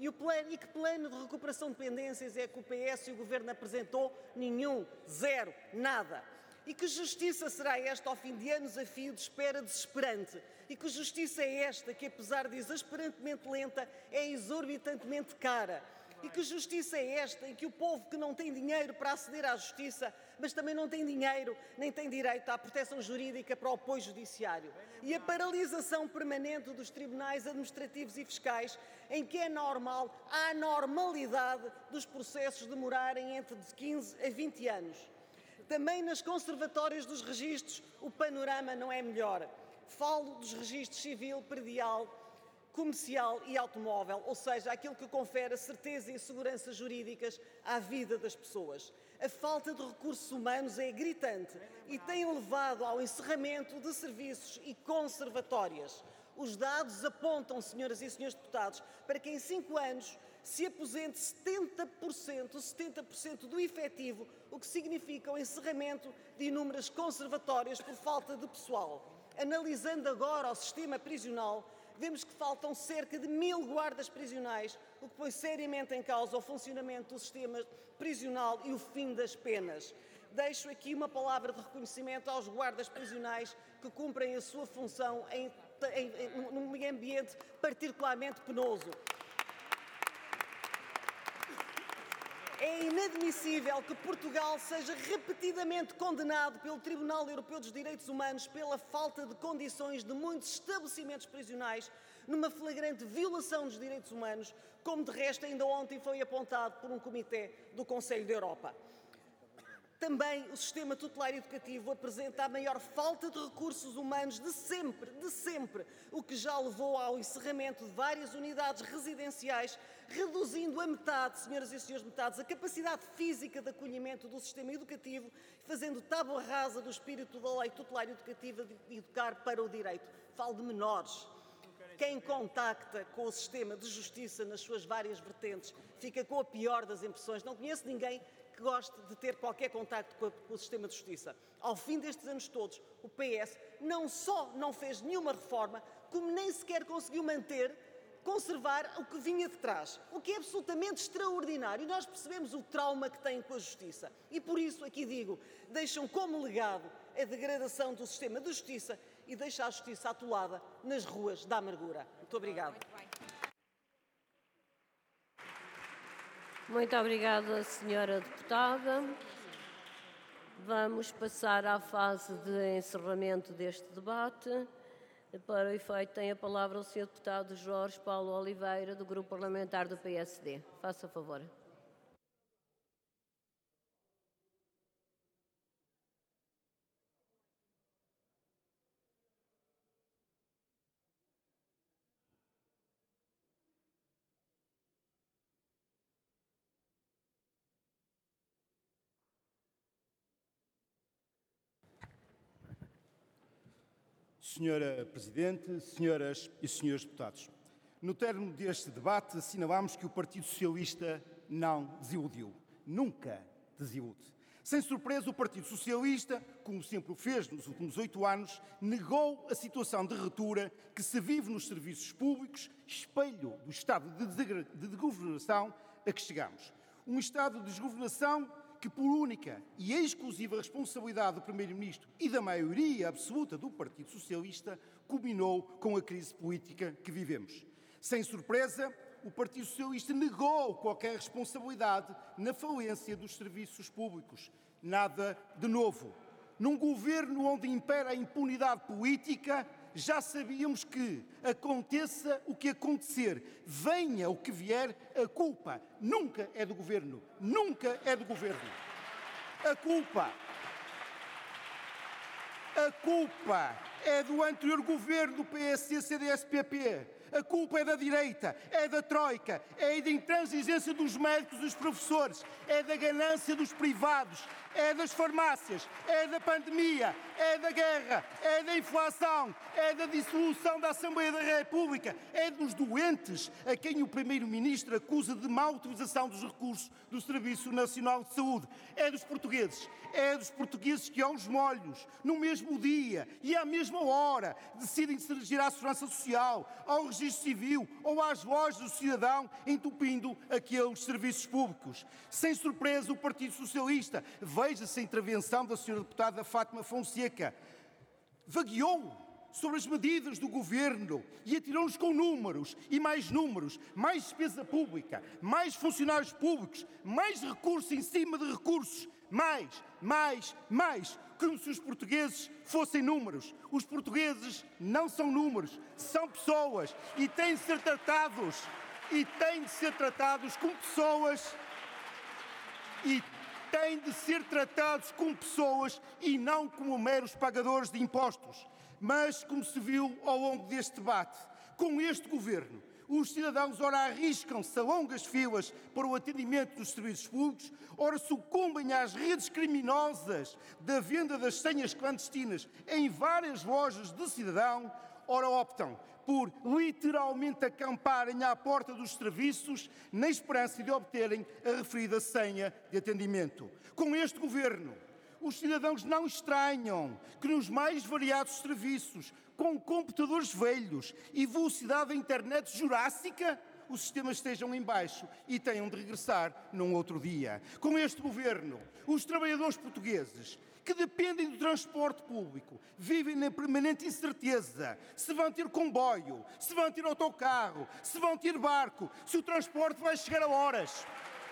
E que plano de recuperação de pendências é que o PS e o Governo apresentou? Nenhum, zero, nada. E que justiça será esta ao fim de anos a fio de espera desesperante? E que justiça é esta que, apesar de exasperantemente lenta, é exorbitantemente cara? E que justiça é esta em que o povo que não tem dinheiro para aceder à justiça, mas também não tem dinheiro nem tem direito à proteção jurídica para o apoio judiciário? E a paralisação permanente dos tribunais administrativos e fiscais, em que é normal a anormalidade dos processos demorarem entre 15 a 20 anos. Também nas conservatórias dos registros o panorama não é melhor. Falo dos registros civil, predial, comercial e automóvel, ou seja, aquilo que confere a certeza e segurança jurídicas à vida das pessoas. A falta de recursos humanos é gritante e tem levado ao encerramento de serviços e conservatórias. Os dados apontam, senhoras e senhores deputados, para que em 5 anos se aposente 70% do efetivo, o que significa o encerramento de inúmeras conservatórias por falta de pessoal. Analisando agora o sistema prisional, vemos que faltam cerca de 1000 guardas prisionais, o que põe seriamente em causa o funcionamento do sistema prisional e o fim das penas. Deixo aqui uma palavra de reconhecimento aos guardas prisionais que cumprem a sua função num ambiente particularmente penoso. É inadmissível que Portugal seja repetidamente condenado pelo Tribunal Europeu dos Direitos Humanos pela falta de condições de muitos estabelecimentos prisionais, numa flagrante violação dos direitos humanos, como de resto ainda ontem foi apontado por um comitê do Conselho da Europa. Também o sistema tutelar educativo apresenta a maior falta de recursos humanos de sempre, o que já levou ao encerramento de várias unidades residenciais, reduzindo a metade, senhoras e senhores deputados, a capacidade física de acolhimento do sistema educativo, fazendo tábua rasa do espírito da lei tutelar educativa de educar para o direito. Falo de menores. Quem contacta com o sistema de justiça nas suas várias vertentes fica com a pior das impressões. Não conheço ninguém que goste de ter qualquer contacto com o sistema de justiça. Ao fim destes anos todos, o PS não só não fez nenhuma reforma, como nem sequer conseguiu conservar o que vinha de trás, o que é absolutamente extraordinário. E nós percebemos o trauma que têm com a justiça. E por isso, aqui digo, deixam como legado a degradação do sistema de justiça e deixam a justiça atolada nas ruas da amargura. Muito obrigado. Muito obrigada, senhora deputada. Vamos passar à fase de encerramento deste debate. Para o efeito, tem a palavra o senhor deputado Jorge Paulo Oliveira, do Grupo Parlamentar do PSD. Faça favor. Senhora Presidente, senhoras e senhores deputados, no término deste debate assinalamos que o Partido Socialista não desiludiu. Nunca desilude. Sem surpresa, o Partido Socialista, como sempre o fez nos últimos 8 anos, negou a situação de ruptura que se vive nos serviços públicos, espelho do estado de desgovernação a que chegamos. Um estado de desgovernação que, por única e exclusiva responsabilidade do Primeiro-Ministro e da maioria absoluta do Partido Socialista, culminou com a crise política que vivemos. Sem surpresa, o Partido Socialista negou qualquer responsabilidade na falência dos serviços públicos. Nada de novo. Num governo onde impera a impunidade política, já sabíamos que, aconteça o que acontecer, venha o que vier, a culpa nunca é do governo. Nunca é do governo. A culpa é do anterior governo do PSD, CDS, PP. A culpa é da direita, é da troika, é da intransigência dos médicos e dos professores, é da ganância dos privados, é das farmácias, é da pandemia, é da guerra, é da inflação, é da dissolução da Assembleia da República, é dos doentes a quem o Primeiro-Ministro acusa de má utilização dos recursos do Serviço Nacional de Saúde, é dos portugueses que aos molhos, no mesmo dia e à mesma hora, decidem se dirigir à Segurança Social, ao Registro Civil ou às lojas do cidadão, entupindo aqueles serviços públicos. Sem surpresa, o Partido Socialista, veja-se a intervenção da Sra. Deputada Fátima Fonseca, vagueou sobre as medidas do Governo e atirou-nos com números, mais despesa pública, mais funcionários públicos, mais recursos em cima de recursos, mais, como se os portugueses fossem números. Os portugueses não são números, são pessoas e têm de ser tratados como pessoas e não como meros pagadores de impostos. Mas, como se viu ao longo deste debate, com este Governo, os cidadãos ora arriscam-se a longas filas para o atendimento dos serviços públicos, ora sucumbem às redes criminosas da venda das senhas clandestinas em várias lojas de cidadão, ora optam por literalmente acamparem à porta dos serviços na esperança de obterem a referida senha de atendimento. Com este Governo, os cidadãos não estranham que nos mais variados serviços, com computadores velhos e velocidade da internet jurássica, os sistemas estejam em baixo e tenham de regressar num outro dia. Com este Governo, os trabalhadores portugueses que dependem do transporte público vivem na permanente incerteza se vão ter comboio, se vão ter autocarro, se vão ter barco, se o transporte vai chegar a horas.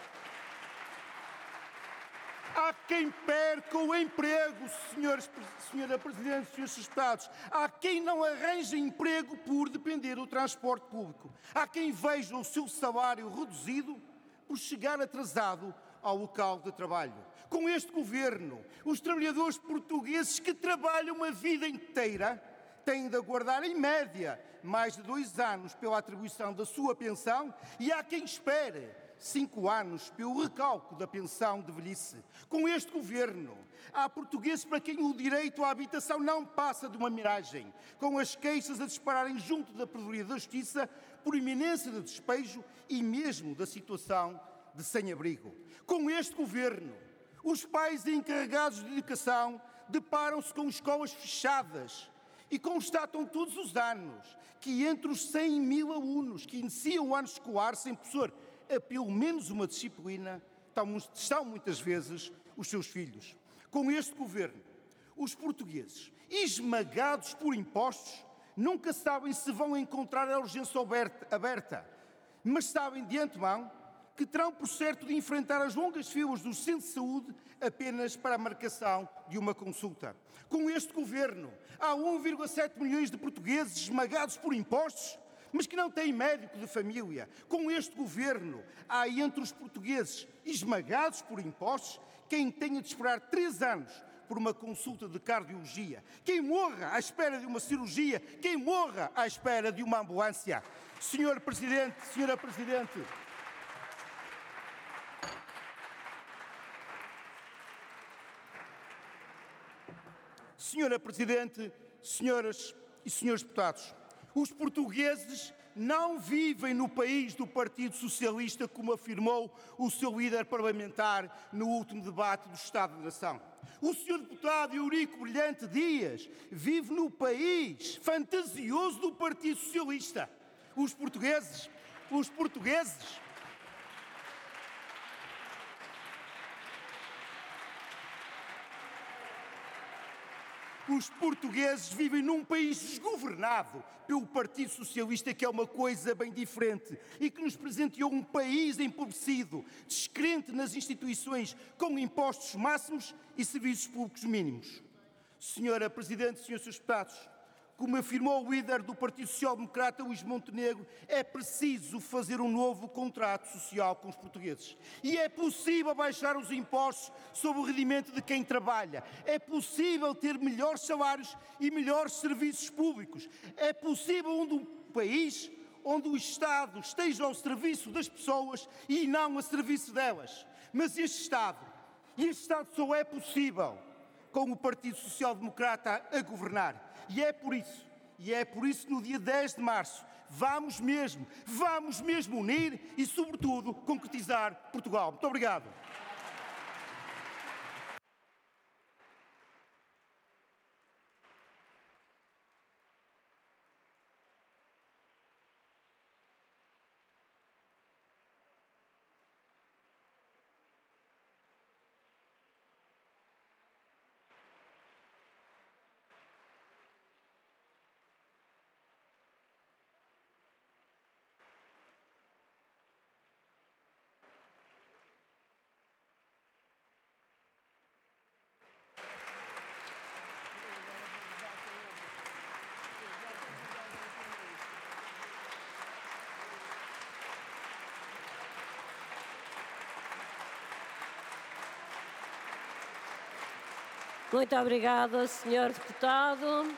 Há quem perca o emprego, Senhora Presidente, Senhores Deputados. Há quem não arranje emprego por depender do transporte público. Há quem veja o seu salário reduzido por chegar atrasado ao local de trabalho. Com este Governo, os trabalhadores portugueses que trabalham a vida inteira têm de aguardar, em média, mais de 2 anos pela atribuição da sua pensão e há quem espere 5 anos pelo recálculo da pensão de velhice. Com este Governo, há portugueses para quem o direito à habitação não passa de uma miragem, com as queixas a dispararem junto da Procuradoria da Justiça por iminência de despejo e mesmo da situação de sem-abrigo. Com este Governo, os pais encarregados de educação deparam-se com escolas fechadas e constatam todos os anos que entre os 100.000 alunos que iniciam o ano escolar sem professor a pelo menos uma disciplina, estão muitas vezes os seus filhos. Com este Governo, os portugueses, esmagados por impostos, nunca sabem se vão encontrar a urgência aberta, mas sabem de antemão que terão por certo de enfrentar as longas filas do centro de saúde apenas para a marcação de uma consulta. Com este Governo, há 1,7 milhões de portugueses esmagados por impostos, mas que não têm médico de família. Com este Governo, há entre os portugueses esmagados por impostos quem tenha de esperar 3 anos por uma consulta de cardiologia, quem morra à espera de uma cirurgia, quem morra à espera de uma ambulância. Senhora Presidente, senhoras e senhores deputados, os portugueses não vivem no país do Partido Socialista, como afirmou o seu líder parlamentar no último debate do Estado da Nação. O senhor deputado Eurico Brilhante Dias vive no país fantasioso do Partido Socialista. Os portugueses vivem num país desgovernado pelo Partido Socialista, que é uma coisa bem diferente e que nos presenteou um país empobrecido, descrente nas instituições, com impostos máximos e serviços públicos mínimos. Senhora Presidente, senhores deputados, como afirmou o líder do Partido Social Democrata, Luís Montenegro, é preciso fazer um novo contrato social com os portugueses. E é possível baixar os impostos sobre o rendimento de quem trabalha. É possível ter melhores salários e melhores serviços públicos. É possível um país onde o Estado esteja ao serviço das pessoas e não a serviço delas. Mas este Estado E este Estado só é possível com o Partido Social Democrata a governar. E é por isso, no dia 10 de março, vamos mesmo unir e, sobretudo, concretizar Portugal. Muito obrigado. Muito obrigada, Sr. Deputado.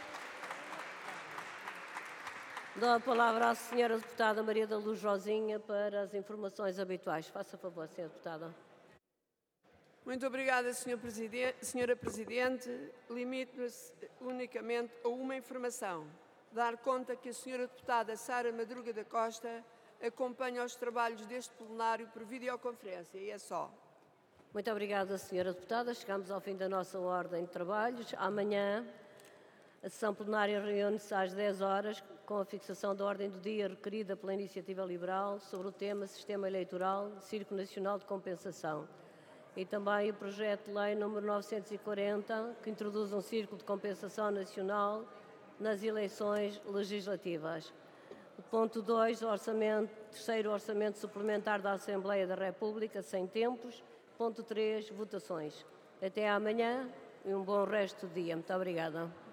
Dou a palavra à Sra. Deputada Maria da Luz Rosinha para as informações habituais. Faça favor, Sra. Deputada. Muito obrigada, Sra. Presidente. Limito-me unicamente a uma informação. Dar conta que a Sra. Deputada Sara Madruga da Costa acompanha os trabalhos deste plenário por videoconferência. E é só. Muito obrigada, Sra. Deputada. Chegamos ao fim da nossa ordem de trabalhos. Amanhã, a sessão plenária reúne-se às 10 horas com a fixação da ordem do dia requerida pela Iniciativa Liberal sobre o tema Sistema Eleitoral, Círculo Nacional de Compensação. E também o projeto de lei número 940, que introduz um círculo de compensação nacional nas eleições legislativas. O ponto 2, terceiro orçamento suplementar da Assembleia da República, sem tempos. Ponto 3, votações. Até amanhã e um bom resto do dia. Muito obrigada.